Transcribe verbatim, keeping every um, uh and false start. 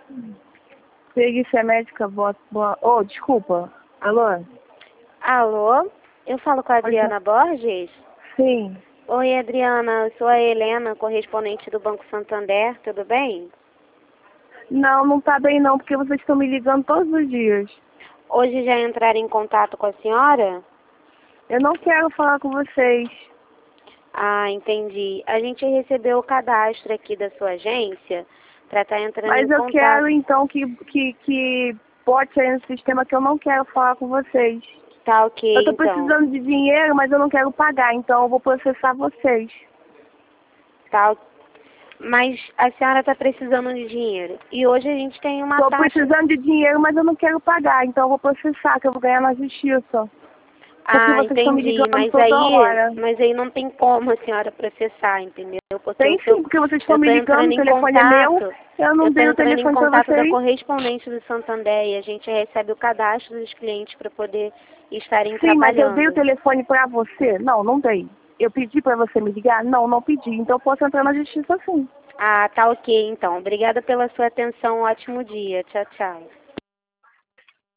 Perícia médica, boa... boa... Oh, desculpa. Alô? Alô? Eu falo com a Adriana Borges? Sim. Oi, Adriana. Eu sou a Helena, correspondente do Banco Santander. Tudo bem? Não, não tá bem não, porque vocês estão me ligando todos os dias. Hoje já entraram em contato com a senhora? Eu não quero falar com vocês. Ah, entendi. A gente recebeu o cadastro aqui da sua agência para estar entrando Mas em eu contato. quero, então, que, que, que bote aí no sistema que eu não quero falar com vocês. Tá ok, Eu tô então. precisando de dinheiro, mas eu não quero pagar, então eu vou processar vocês. Tá. Mas a senhora está precisando de dinheiro. E hoje a gente tem uma Tô taxa... precisando de dinheiro, mas eu não quero pagar, então eu vou processar, que eu vou ganhar na justiça. Porque Ah, vocês estão me entendi. ligando Mas toda aí, hora. mas aí não tem como a senhora processar, entendeu? Porque Tem o seu... sim, porque vocês estão eu me tô ligando, entrando o em telefone é meu, contato... eu não Eu tô dei o entrando em telefone pra contato da vocês. correspondente do Santander e a gente recebe o cadastro dos clientes para poder estarem Sim, mas eu trabalhando. dei o telefone pra você? Não, não dei. Eu pedi pra você me ligar? Não, não pedi. Então eu posso entrar na justiça sim. Ah, tá ok, então. Obrigada pela sua atenção. Um ótimo dia. Tchau, tchau.